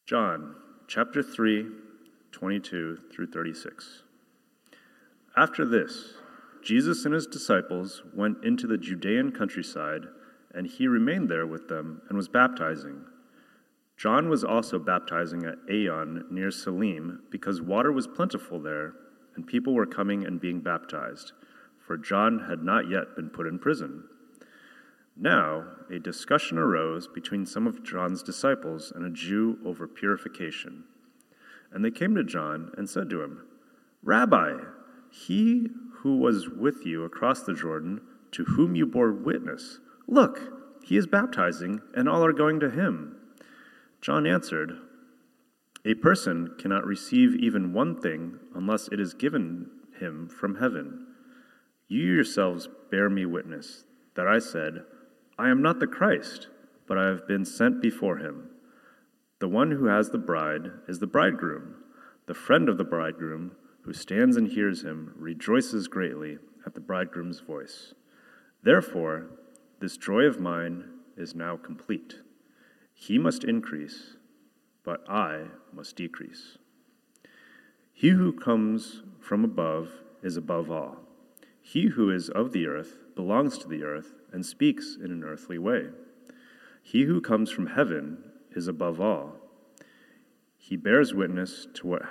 John chapter 3, 22 through 36. After this, Jesus and his disciples went into the Judean countryside, and he remained there with them and was baptizing. John was also baptizing at Aenon near Salim, because water was plentiful there, and people were coming and being baptized, for John had not yet been put in prison. Now, a discussion arose between some of John's disciples and a Jew over purification. And they came to John and said to him, "Rabbi, he who was with you across the Jordan, to whom you bore witness, look, he is baptizing, and all are going to him." John answered, "A person cannot receive even one thing unless it is given him from heaven. You yourselves bear me witness that I said, 'I am not the Christ, but I have been sent before him.' The one who has the bride is the bridegroom. The friend of the bridegroom, who stands and hears him, rejoices greatly at the bridegroom's voice. Therefore, this joy of mine is now complete. He must increase, but I must decrease. He who comes from above is above all. He who is of the earth belongs to the earth and speaks in an earthly way. He who comes from heaven is above all. He bears witness to what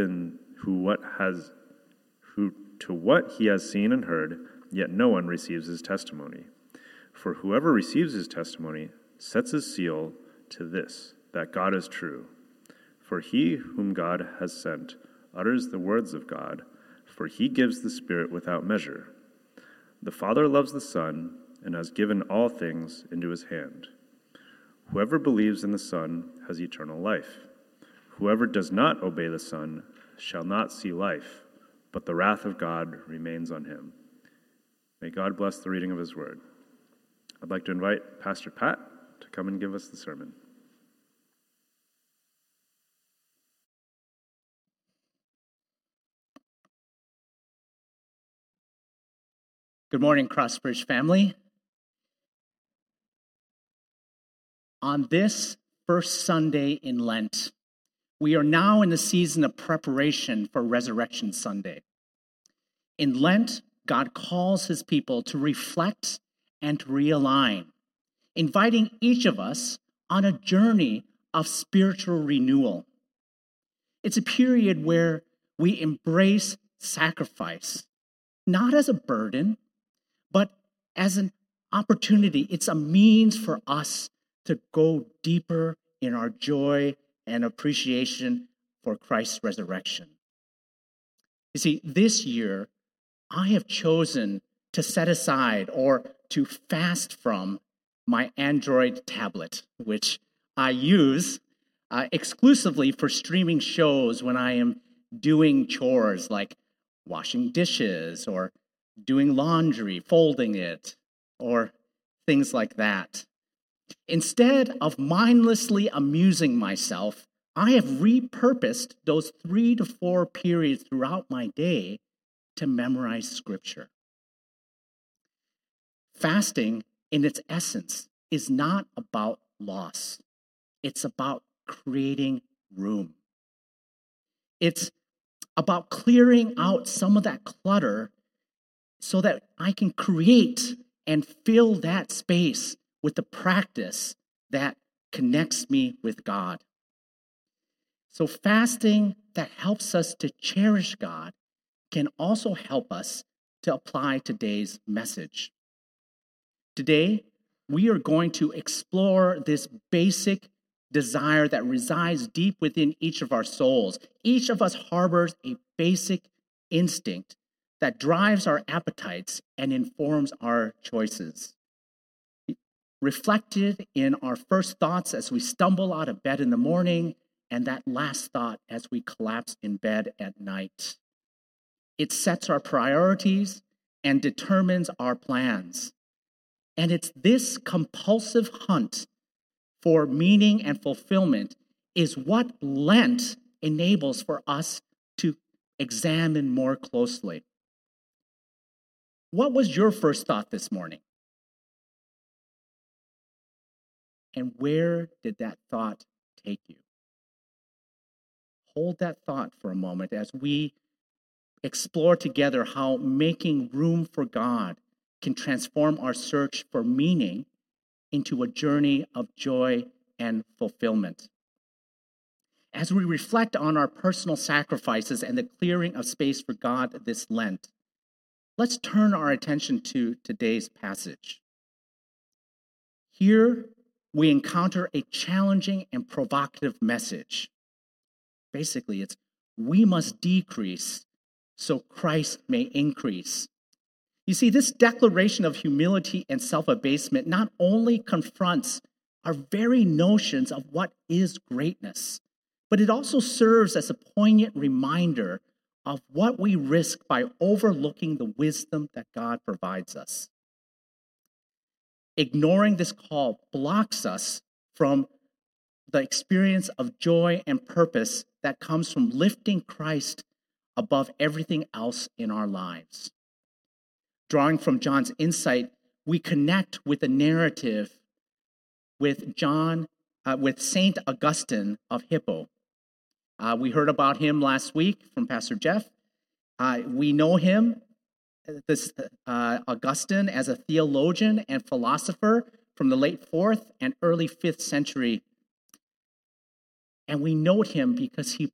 he has seen and heard, yet no one receives his testimony. For whoever receives his testimony sets his seal to this, that God is true. For he whom God has sent utters the words of God, for he gives the Spirit without measure. The Father loves the Son and has given all things into his hand. Whoever believes in the Son has eternal life. Whoever does not obey the Son shall not see life, but the wrath of God remains on him." May God bless the reading of his word. I'd like to invite Pastor Pat to come and give us the sermon. Good morning, Crossbridge family. On this first Sunday in Lent, we are now in the season of preparation for Resurrection Sunday. In Lent, God calls his people to reflect and to realign, inviting each of us on a journey of spiritual renewal. It's a period where we embrace sacrifice, not as a burden, but as an opportunity. It's a means for us to go deeper in our joy and appreciation for Christ's resurrection. You see, this year, I have chosen to set aside or to fast from my Android tablet, which I use exclusively for streaming shows when I am doing chores like washing dishes or doing laundry, folding it, or things like that. Instead of mindlessly amusing myself, I have repurposed those 3 to 4 periods throughout my day to memorize Scripture. Fasting, in its essence, is not about loss. It's about creating room. It's about clearing out some of that clutter so that I can create and fill that space with the practice that connects me with God. So fasting that helps us to cherish God can also help us to apply today's message. Today, we are going to explore this basic desire that resides deep within each of our souls. Each of us harbors a basic instinct that drives our appetites and informs our choices. Reflected in our first thoughts as we stumble out of bed in the morning, and that last thought as we collapse in bed at night. It sets our priorities and determines our plans. And it's this compulsive hunt for meaning and fulfillment is what Lent enables for us to examine more closely. What was your first thought this morning? And where did that thought take you? Hold that thought for a moment as we explore together how making room for God can transform our search for meaning into a journey of joy and fulfillment. As we reflect on our personal sacrifices and the clearing of space for God this Lent, let's turn our attention to today's passage. Here, we encounter a challenging and provocative message. Basically, it's we must decrease so Christ may increase. You see, this declaration of humility and self-abasement not only confronts our very notions of what is greatness, but it also serves as a poignant reminder of what we risk by overlooking the wisdom that God provides us. Ignoring this call blocks us from the experience of joy and purpose that comes from lifting Christ above everything else in our lives. Drawing from John's insight, we connect with the narrative with Saint Augustine of Hippo. We heard about him last week from Pastor Jeff. We know him, Augustine, as a theologian and philosopher from the late 4th and early 5th century. And we note him because he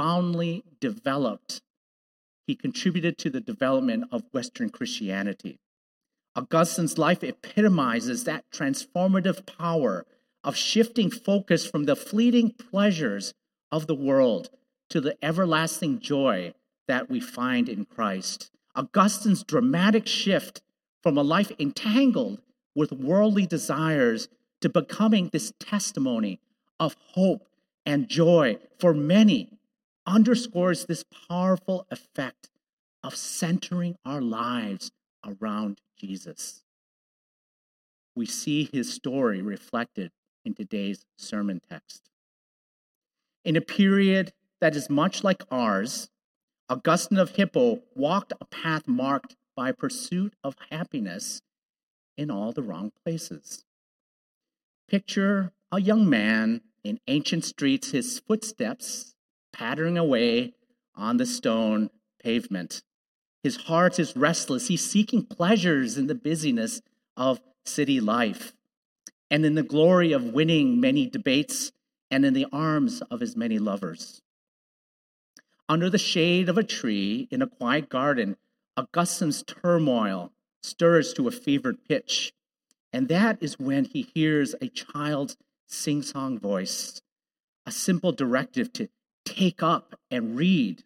contributed to the development of Western Christianity. Augustine's life epitomizes that transformative power of shifting focus from the fleeting pleasures of the world to the everlasting joy that we find in Christ. Augustine's dramatic shift from a life entangled with worldly desires to becoming this testimony of hope and joy for many underscores this powerful effect of centering our lives around Jesus. We see his story reflected in today's sermon text. In a period that is much like ours, Augustine of Hippo walked a path marked by pursuit of happiness in all the wrong places. Picture a young man in ancient streets, his footsteps pattering away on the stone pavement. His heart is restless. He's seeking pleasures in the busyness of city life and in the glory of winning many debates and in the arms of his many lovers. Under the shade of a tree in a quiet garden, Augustine's turmoil stirs to a fevered pitch. And that is when he hears a child's sing-song voice, a simple directive to take up and read.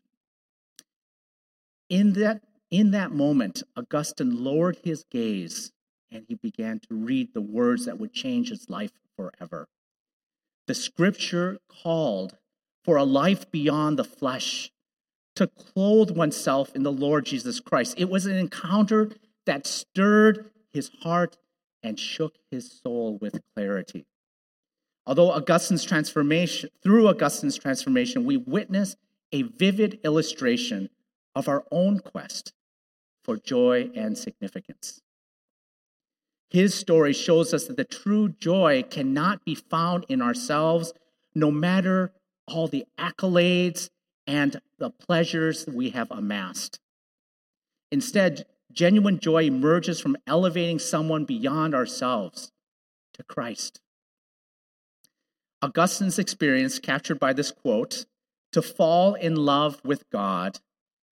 In that moment, Augustine lowered his gaze and he began to read the words that would change his life forever. The scripture called for a life beyond the flesh, to clothe oneself in the Lord Jesus Christ. It was an encounter that stirred his heart and shook his soul with clarity. Through Augustine's transformation, we witness a vivid illustration of our own quest for joy and significance. His story shows us that the true joy cannot be found in ourselves, no matter all the accolades and the pleasures we have amassed. Instead, genuine joy emerges from elevating someone beyond ourselves to Christ. Augustine's experience, captured by this quote, to fall in love with God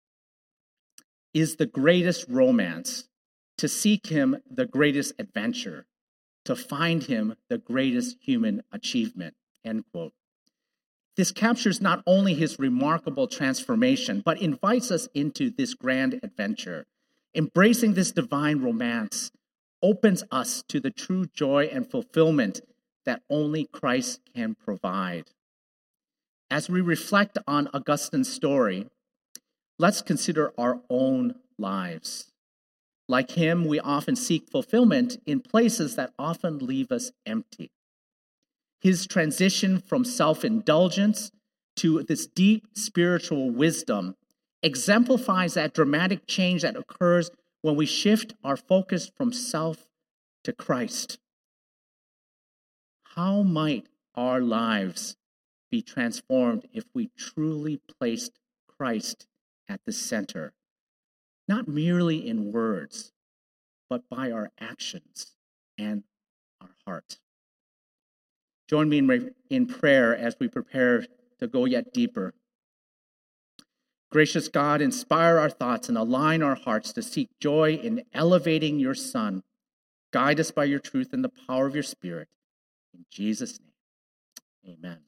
is the greatest romance, to seek him the greatest adventure, to find him the greatest human achievement, end quote. This captures not only his remarkable transformation, but invites us into this grand adventure. Embracing this divine romance opens us to the true joy and fulfillment that only Christ can provide. As we reflect on Augustine's story, let's consider our own lives. Like him, we often seek fulfillment in places that often leave us empty. His transition from self-indulgence to this deep spiritual wisdom exemplifies that dramatic change that occurs when we shift our focus from self to Christ. How might our lives be transformed if we truly placed Christ at the center, not merely in words, but by our actions and our heart. Join me in prayer as we prepare to go yet deeper. Gracious God, inspire our thoughts and align our hearts to seek joy in elevating your Son. Guide us by your truth and the power of your Spirit. In Jesus' name, amen.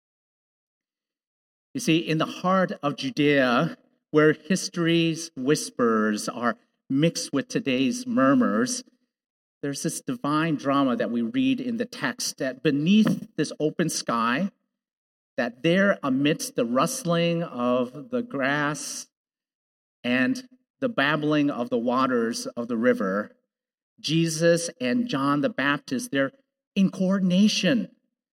You see, in the heart of Judea, where history's whispers are mixed with today's murmurs, there's this divine drama that we read in the text that beneath this open sky, that there amidst the rustling of the grass and the babbling of the waters of the river, Jesus and John the Baptist, they're in coordination.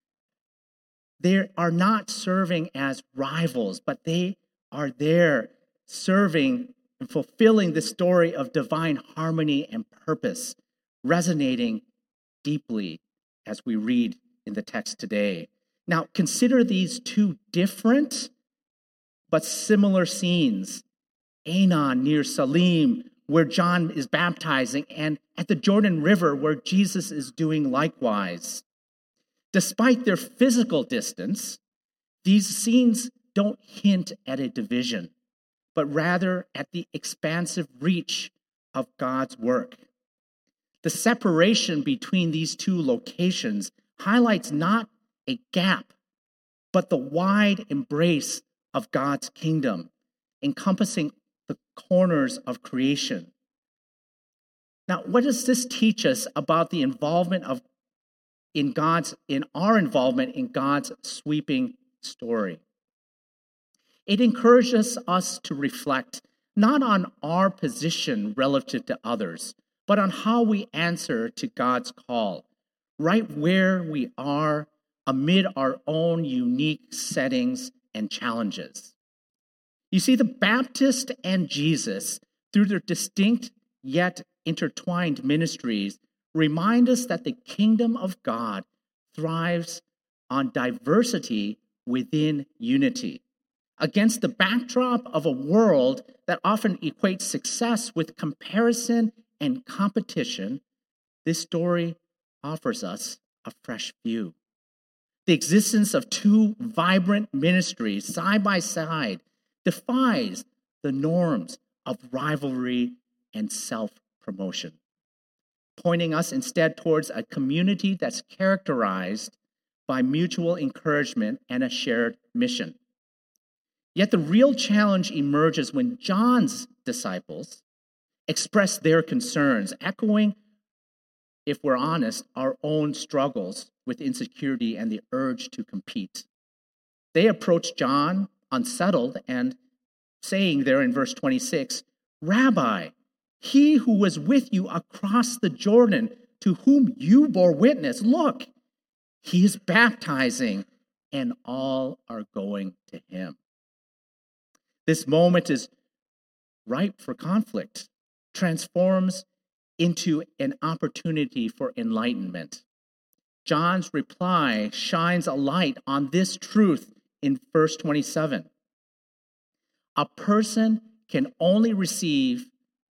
They are not serving as rivals, but they are there serving and fulfilling the story of divine harmony and purpose, resonating deeply as we read in the text today. Now, consider these two different but similar scenes. Aenon near Salim, where John is baptizing, and at the Jordan River, where Jesus is doing likewise. Despite their physical distance, these scenes don't hint at a division, but rather at the expansive reach of God's work. The separation between these two locations highlights not a gap, but the wide embrace of God's kingdom, encompassing the corners of creation. Now, what does this teach us about the involvement in our involvement in God's sweeping story? It encourages us to reflect not on our position relative to others, but on how we answer to God's call, right where we are amid our own unique settings and challenges. You see, the Baptist and Jesus, through their distinct yet intertwined ministries, remind us that the kingdom of God thrives on diversity within unity. Against the backdrop of a world that often equates success with comparison and competition, this story offers us a fresh view. The existence of two vibrant ministries side by side defies the norms of rivalry and self-promotion, pointing us instead towards a community that's characterized by mutual encouragement and a shared mission. Yet the real challenge emerges when John's disciples express their concerns, echoing, if we're honest, our own struggles with insecurity and the urge to compete. They approach John unsettled and saying there in verse 26, "Rabbi, he who was with you across the Jordan, to whom you bore witness, look, he is baptizing, and all are going to him." This moment is ripe for conflict, transforms into an opportunity for enlightenment. John's reply shines a light on this truth in verse 27. A person cannot receive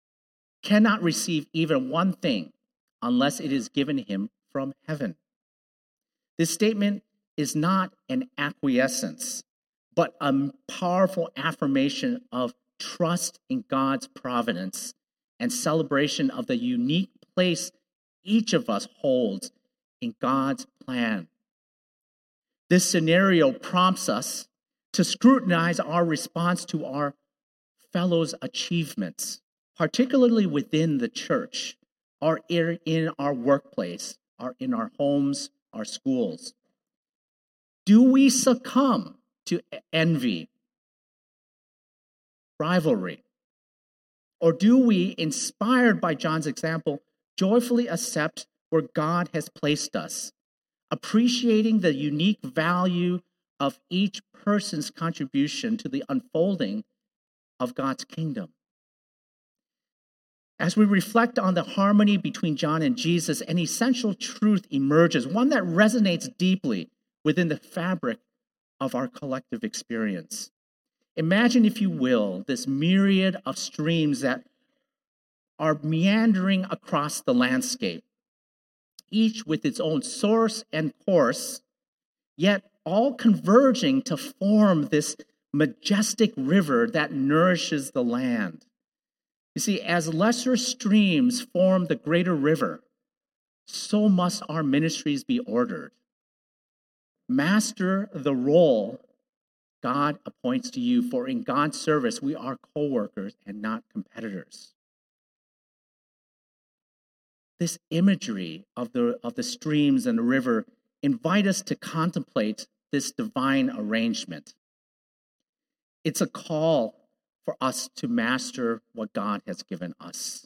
even one thing unless it is given him from heaven. This statement is not an acquiescence, but a powerful affirmation of trust in God's providence and celebration of the unique place each of us holds in God's plan. This scenario prompts us to scrutinize our response to our fellows' achievements, particularly within the church, or in our workplace, or in our homes, our schools. Do we succumb to envy, rivalry? Or do we, inspired by John's example, joyfully accept where God has placed us, appreciating the unique value of each person's contribution to the unfolding of God's kingdom? As we reflect on the harmony between John and Jesus, an essential truth emerges, one that resonates deeply within the fabric of our collective experience. Imagine, if you will, this myriad of streams that are meandering across the landscape, each with its own source and course, yet all converging to form this majestic river that nourishes the land. You see, as lesser streams form the greater river, so must our ministries be ordered. Master the role God appoints to you, for in God's service we are co-workers and not competitors. This imagery of the streams and the river invite us to contemplate this divine arrangement. It's a call for us to master what God has given us.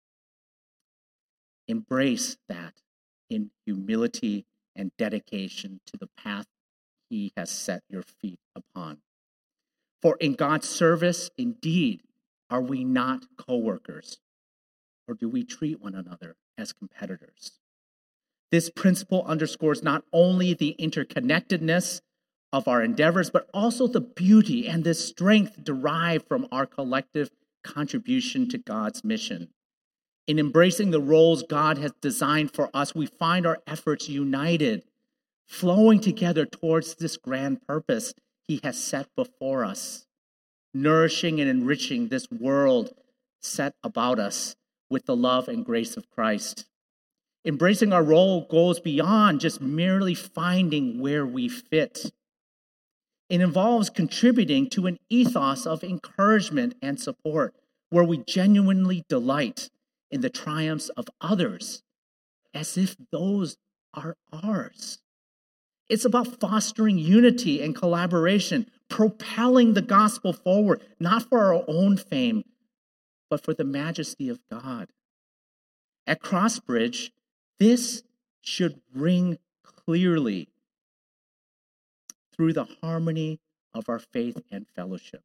Embrace that in humility and dedication to the path He has set your feet upon. For in God's service, indeed, are we not co-workers, or do we treat one another as competitors? This principle underscores not only the interconnectedness of our endeavors, but also the beauty and the strength derived from our collective contribution to God's mission. In embracing the roles God has designed for us, we find our efforts united, flowing together towards this grand purpose He has set before us, nourishing and enriching this world set about us with the love and grace of Christ. Embracing our role goes beyond just merely finding where we fit. It involves contributing to an ethos of encouragement and support, where we genuinely delight in the triumphs of others as if those are ours. It's about fostering unity and collaboration, propelling the gospel forward, not for our own fame, but for the majesty of God. At Crossbridge, this should ring clearly through the harmony of our faith and fellowship.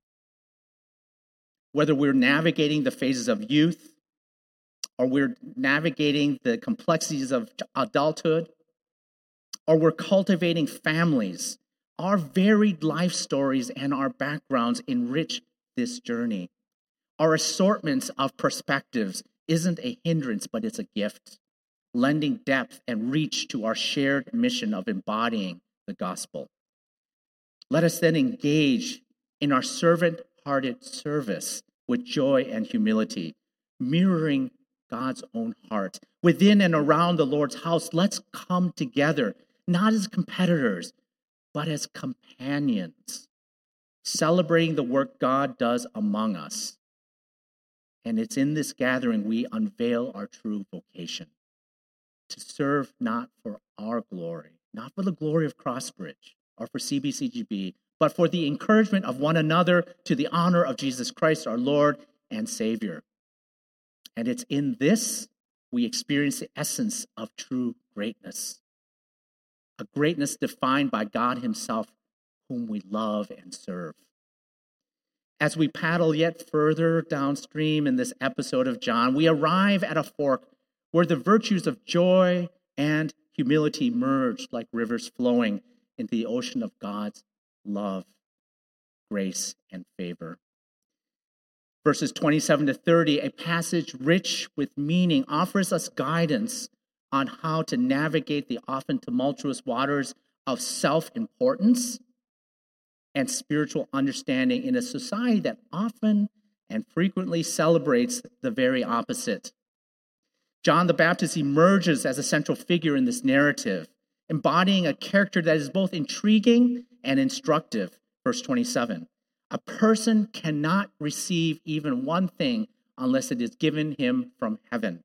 Whether we're navigating the phases of youth, or we're navigating the complexities of adulthood, or we're cultivating families, our varied life stories and our backgrounds enrich this journey. Our assortments of perspectives isn't a hindrance, but it's a gift, lending depth and reach to our shared mission of embodying the gospel. Let us then engage in our servant-hearted service with joy and humility, mirroring God's own heart. Within and around the Lord's house, let's come together, not as competitors, but as companions, celebrating the work God does among us. And it's in this gathering we unveil our true vocation, to serve not for our glory, not for the glory of Crossbridge or for CBCGB, but for the encouragement of one another to the honor of Jesus Christ, our Lord and Savior. And it's in this we experience the essence of true greatness, a greatness defined by God Himself, whom we love and serve. As we paddle yet further downstream in this episode of John, we arrive at a fork where the virtues of joy and humility merge like rivers flowing into the ocean of God's love, grace, and favor. Verses 27 to 30, a passage rich with meaning, offers us guidance on how to navigate the often tumultuous waters of self-importance and spiritual understanding in a society that often and frequently celebrates the very opposite. John the Baptist emerges as a central figure in this narrative, embodying a character that is both intriguing and instructive. Verse 27. A person cannot receive even one thing unless it is given him from heaven.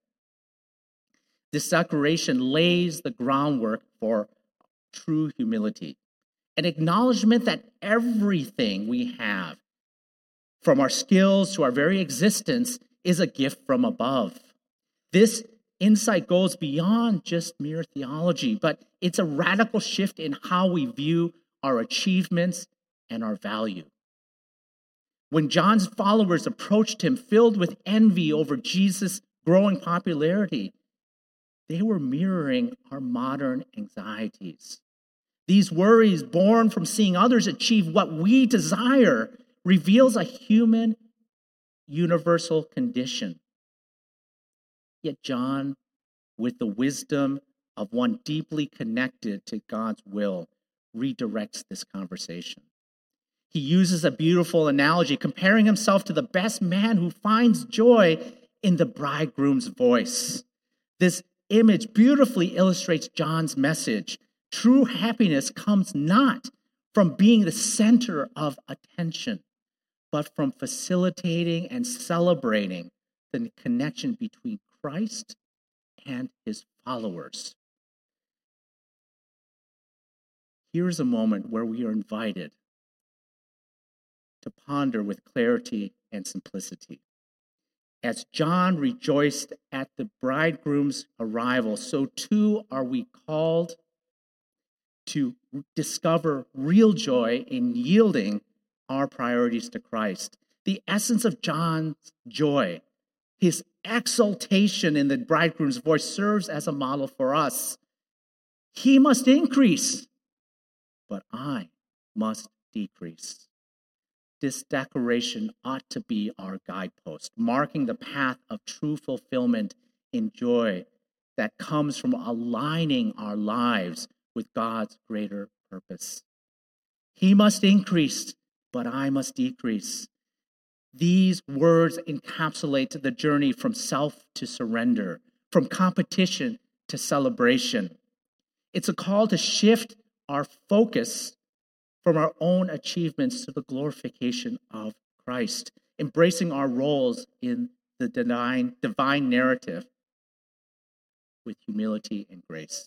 This declaration lays the groundwork for true humility, an acknowledgement that everything we have, from our skills to our very existence, is a gift from above. This insight goes beyond just mere theology, but it's a radical shift in how we view our achievements and our value. When John's followers approached him filled with envy over Jesus' growing popularity, they were mirroring our modern anxieties. These worries, born from seeing others achieve what we desire, reveals a human universal condition. Yet John, with the wisdom of one deeply connected to God's will, redirects this conversation. He uses a beautiful analogy, comparing himself to the best man who finds joy in the bridegroom's voice. This image beautifully illustrates John's message. True happiness comes not from being the center of attention, but from facilitating and celebrating the connection between Christ and his followers. Here's a moment where we are invited to ponder with clarity and simplicity. As John rejoiced at the bridegroom's arrival, so too are we called to discover real joy in yielding our priorities to Christ. The essence of John's joy, his exultation in the bridegroom's voice, serves as a model for us. He must increase, but I must decrease. This declaration ought to be our guidepost, marking the path of true fulfillment in joy that comes from aligning our lives with God's greater purpose. He must increase, but I must decrease. These words encapsulate the journey from self to surrender, from competition to celebration. It's a call to shift our focus from our own achievements to the glorification of Christ, embracing our roles in the divine narrative with humility and grace.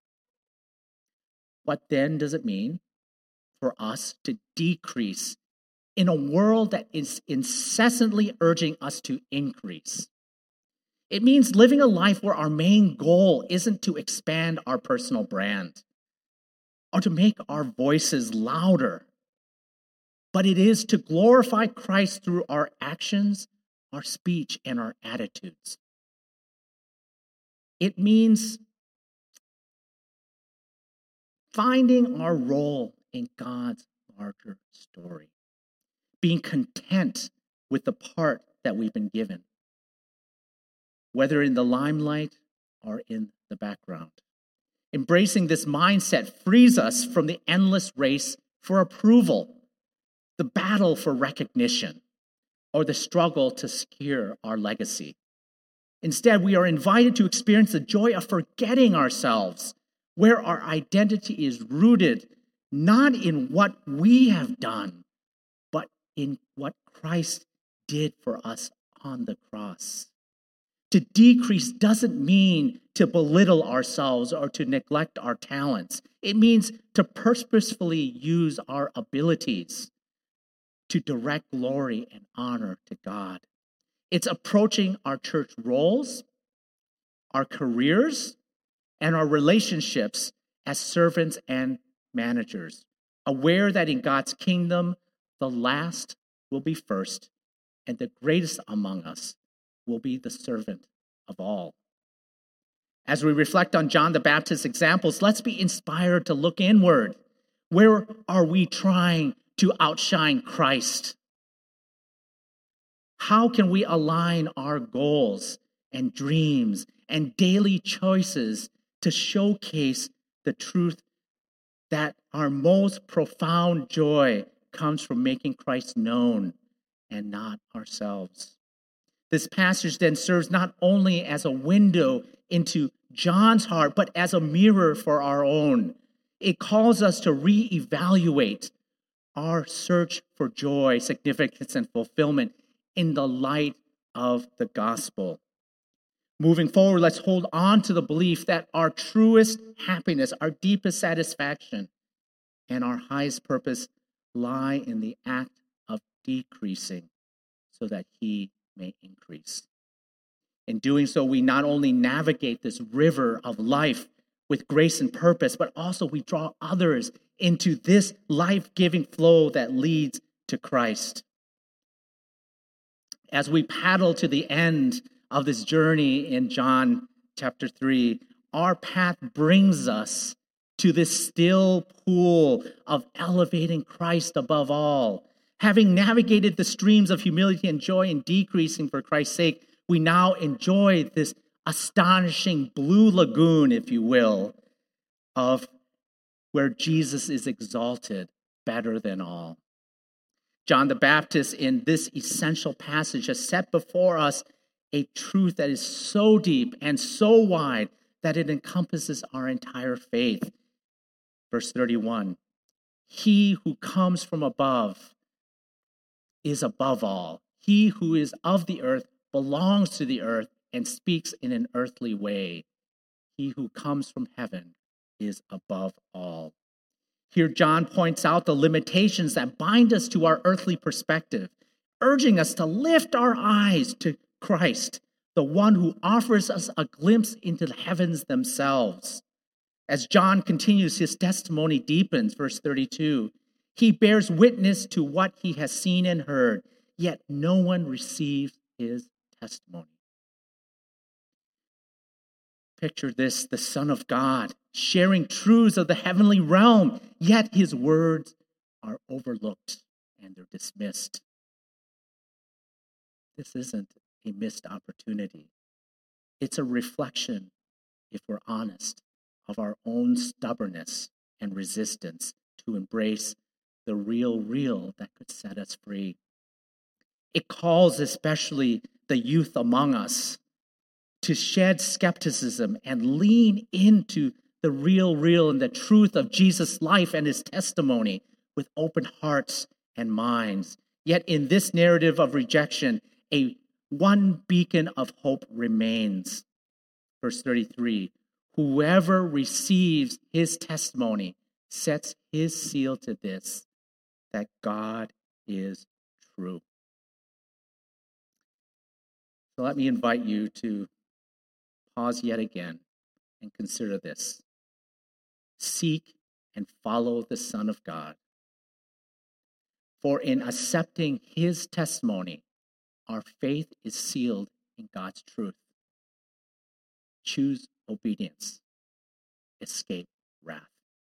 What then does it mean for us to decrease in a world that is incessantly urging us to increase? It means living a life where our main goal isn't to expand our personal brand or to make our voices louder, but it is to glorify Christ through our actions, our speech, and our attitudes. It means finding our role in God's larger story, being content with the part that we've been given, whether in the limelight or in the background. Embracing this mindset frees us from the endless race for approval, the battle for recognition, or the struggle to secure our legacy. Instead, we are invited to experience the joy of forgetting ourselves, where our identity is rooted not in what we have done, but in what Christ did for us on the cross. To decrease doesn't mean to belittle ourselves or to neglect our talents. It means to purposefully use our abilities to direct glory and honor to God. It's approaching our church roles, our careers, and our relationships as servants and managers, aware that in God's kingdom, the last will be first, and the greatest among us will be the servant of all. As we reflect on John the Baptist's examples, let's be inspired to look inward. Where are we trying to outshine Christ? How can we align our goals and dreams and daily choices to showcase the truth that our most profound joy comes from making Christ known and not ourselves? This passage then serves not only as a window into John's heart, but as a mirror for our own. It calls us to reevaluate our search for joy, significance, and fulfillment in the light of the gospel. Moving forward, let's hold on to the belief that our truest happiness, our deepest satisfaction, and our highest purpose lie in the act of decreasing so that He may increase. In doing so, we not only navigate this river of life with grace and purpose, but also we draw others into this life-giving flow that leads to Christ. As we paddle to the end of this journey in John chapter 3, our path brings us to this still pool of elevating Christ above all. Having navigated the streams of humility and joy and decreasing for Christ's sake, we now enjoy this astonishing blue lagoon, if you will, of where Jesus is exalted better than all. John the Baptist, in this essential passage, has set before us a truth that is so deep and so wide that it encompasses our entire faith. Verse 31, he who comes from above is above all. He who is of the earth belongs to the earth and speaks in an earthly way. He who comes from heaven is above all. Here, John points out the limitations that bind us to our earthly perspective, urging us to lift our eyes to Christ, the one who offers us a glimpse into the heavens themselves. As John continues, his testimony deepens. Verse 32, he bears witness to what he has seen and heard, yet no one receives his testimony. Picture this, the Son of God, sharing truths of the heavenly realm, yet his words are overlooked and they're dismissed. This isn't a missed opportunity. It's a reflection, if we're honest, of our own stubbornness and resistance to embrace the real that could set us free. It calls especially the youth among us to shed skepticism and lean into the real and the truth of Jesus' life and his testimony with open hearts and minds. Yet in this narrative of rejection, one beacon of hope remains. Verse 33, whoever receives his testimony sets his seal to this, that God is true. So let me invite you to pause yet again and consider this. Seek and follow the Son of God. For in accepting his testimony, our faith is sealed in God's truth. Choose obedience. Escape wrath.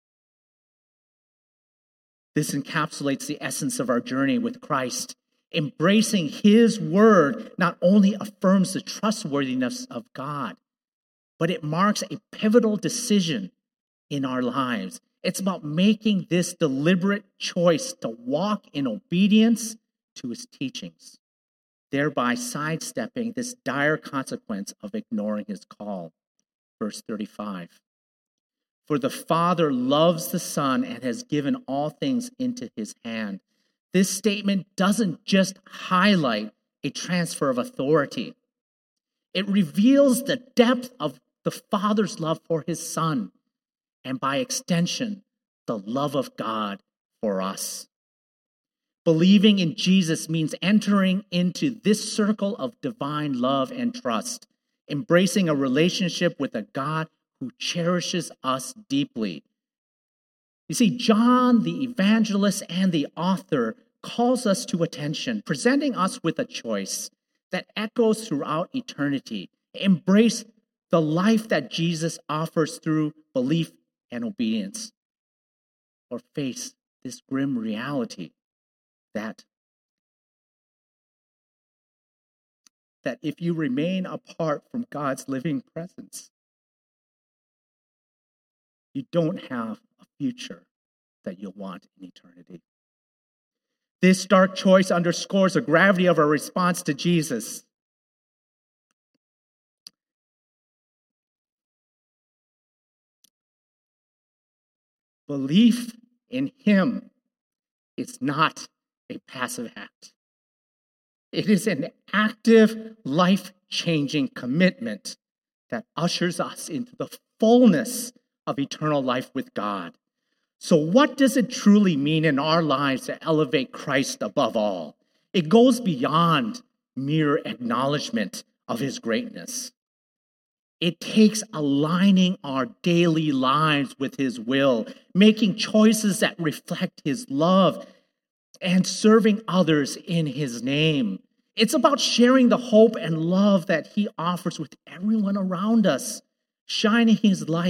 This encapsulates the essence of our journey with Christ. Embracing his word not only affirms the trustworthiness of God, but it marks a pivotal decision in our lives. It's about making this deliberate choice to walk in obedience to his teachings, thereby sidestepping this dire consequence of ignoring his call. Verse 35. For the Father loves the Son and has given all things into his hand. This statement doesn't just highlight a transfer of authority. It reveals the depth of the Father's love for his Son, and by extension, the love of God for us. Believing in Jesus means entering into this circle of divine love and trust, embracing a relationship with a God who cherishes us deeply. You see, John, the evangelist and the author, calls us to attention, presenting us with a choice that echoes throughout eternity. Embrace the life that Jesus offers through belief and obedience, or face this grim reality that if you remain apart from God's living presence, you don't have a future that you'll want in eternity. This stark choice underscores the gravity of our response to Jesus. Belief in him is not a passive act. It is an active, life-changing commitment that ushers us into the fullness of eternal life with God. So what does it truly mean in our lives to elevate Christ above all? It goes beyond mere acknowledgement of his greatness. It takes aligning our daily lives with his will, making choices that reflect his love, and serving others in his name. It's about sharing the hope and love that he offers with everyone around us, shining his light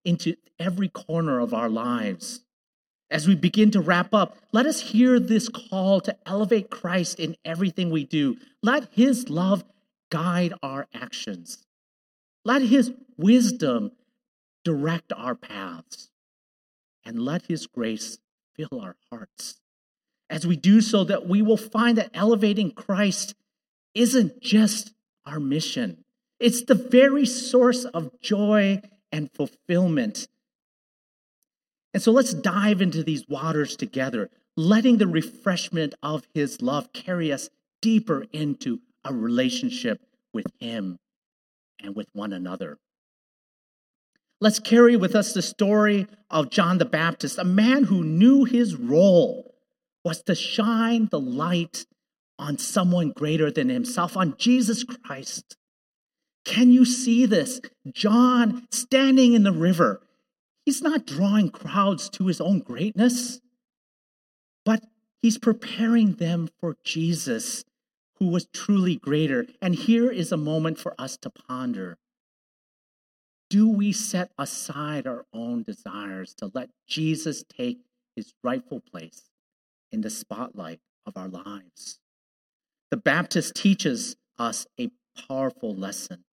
into every corner of our lives. As we begin to wrap up, let us hear this call to elevate Christ in everything we do. Let his love guide our actions. Let his wisdom direct our paths. And let his grace fill our hearts. As we do so, that we will find that elevating Christ isn't just our mission. It's the very source of joy and fulfillment. And so let's dive into these waters together, letting the refreshment of his love carry us deeper into a relationship with him and with one another. Let's carry with us the story of John the Baptist, a man who knew his role was to shine the light on someone greater than himself, on Jesus Christ. Can you see this? John standing in the river. He's not drawing crowds to his own greatness, but he's preparing them for Jesus, who was truly greater. And here is a moment for us to ponder. Do we set aside our own desires to let Jesus take his rightful place in the spotlight of our lives? The Baptist teaches us a powerful lesson.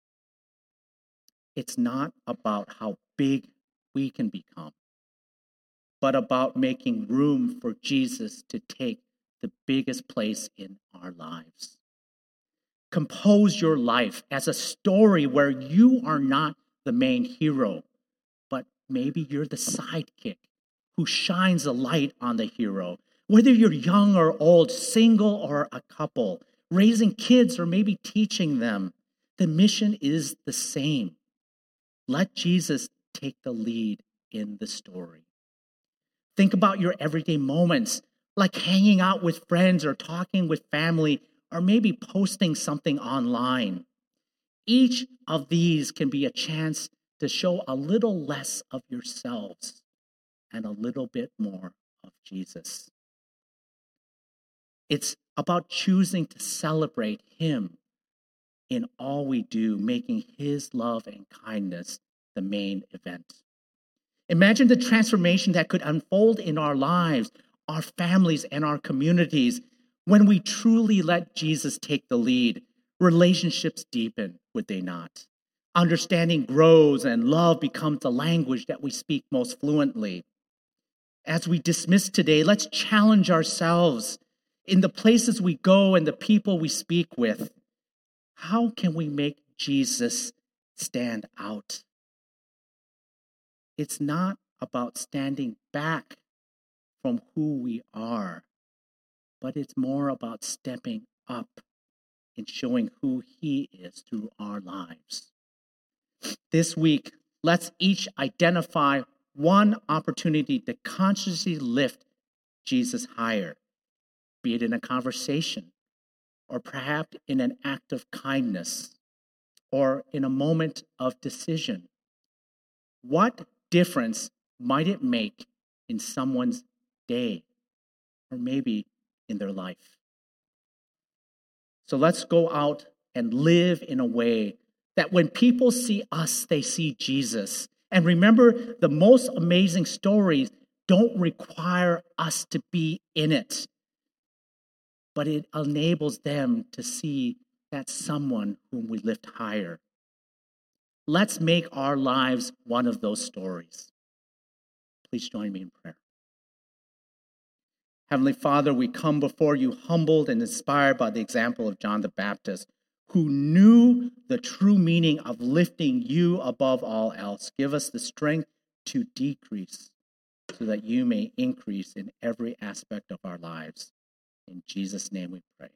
It's not about how big we can become, but about making room for Jesus to take the biggest place in our lives. Compose your life as a story where you are not the main hero, but maybe you're the sidekick who shines a light on the hero. Whether you're young or old, single or a couple, raising kids or maybe teaching them, the mission is the same. Let Jesus take the lead in the story. Think about your everyday moments, like hanging out with friends or talking with family, or maybe posting something online. Each of these can be a chance to show a little less of yourselves and a little bit more of Jesus. It's about choosing to celebrate him in all we do, making his love and kindness the main event. Imagine the transformation that could unfold in our lives, our families, and our communities when we truly let Jesus take the lead. Relationships deepen, would they not? Understanding grows and love becomes the language that we speak most fluently. As we dismiss today, let's challenge ourselves in the places we go and the people we speak with. How can we make Jesus stand out? It's not about standing back from who we are, but it's more about stepping up and showing who he is through our lives. This week, let's each identify one opportunity to consciously lift Jesus higher, be it in a conversation, or perhaps in an act of kindness, or in a moment of decision. What difference might it make in someone's day, or maybe in their life? So let's go out and live in a way that when people see us, they see Jesus. And remember, the most amazing stories don't require us to be in it, but it enables them to see that someone whom we lift higher. Let's make our lives one of those stories. Please join me in prayer. Heavenly Father, we come before you humbled and inspired by the example of John the Baptist, who knew the true meaning of lifting you above all else. Give us the strength to decrease so that you may increase in every aspect of our lives. In Jesus' name we pray.